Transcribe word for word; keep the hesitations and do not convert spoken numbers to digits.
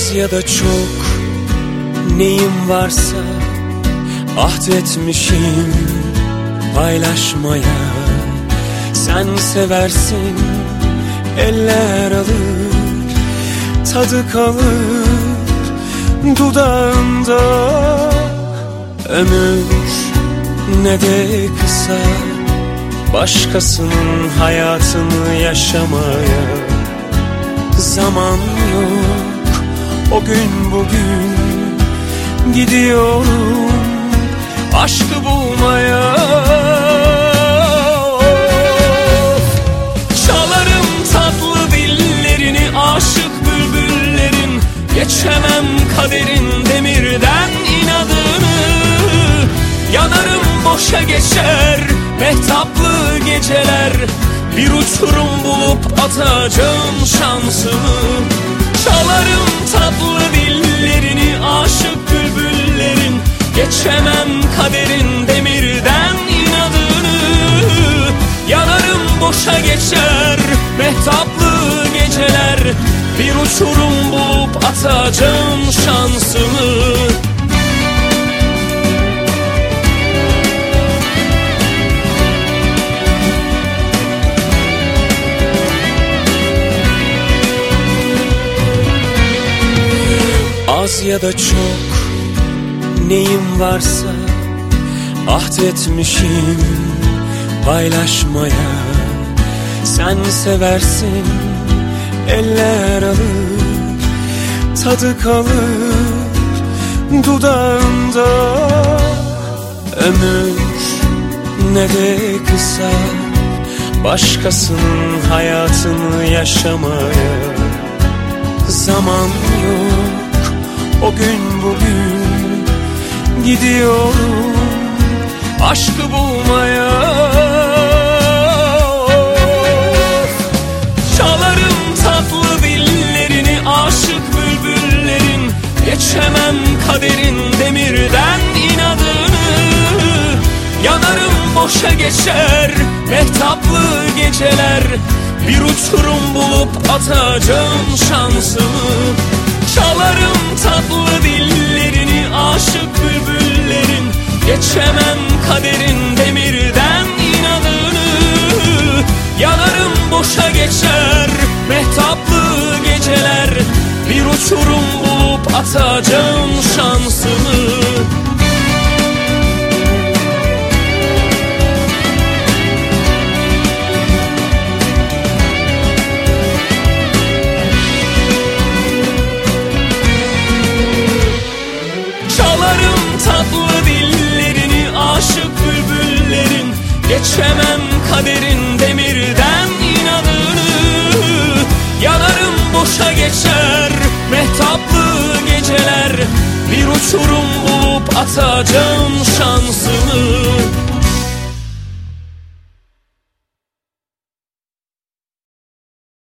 Az ya da çok neyim varsa ahdetmişim paylaşmaya. Sen seversin, eller alır, tadı kalır dudağında. Ömür ne de kısa, başkasının hayatını yaşamaya. Zaman yok o gün bugün, gidiyorum aşkı bulmaya. Çalarım tatlı dillerini aşık bülbüllerin, geçemem kaderin demirden inadını. Yanarım boşa geçer mehtaplı geceler, bir uçurum bulup atacağım şansımı. Çalarım tatlı dillerini aşık bülbüllerin, geçemem kaderin demirden inadını. Yanarım boşa geçer mehtaplı geceler, bir uçurum bulup atacağım şansımı. Az ya da çok neyim varsa ahdetmişim paylaşmaya. Sen seversin, eller alır, tadı kalır dudağında. Ömür ne de kısa, başkasının hayatını yaşamaya. Zaman yok o gün bugün, gidiyorum aşkı bulmaya. Çalarım tatlı dillerini aşık bülbüllerin, geçemem kaderin demirden inadını. Yanarım boşa geçer mehtaplı geceler, bir uçurum bulup atacağım şansımı. Çalarım tatlı dillerini aşık bülbüllerin, geçemem kaderin demirden inadını. Yanarım boşa geçer mehtaplı geceler, bir uçurum bulup atacağım şansımı. Tatlı dillerini aşık bülbüllerin, geçemem kaderin demirden inadını. Yanarım boşa geçer mehtaplı geceler, bir uçurum bulup atacağım şansımı.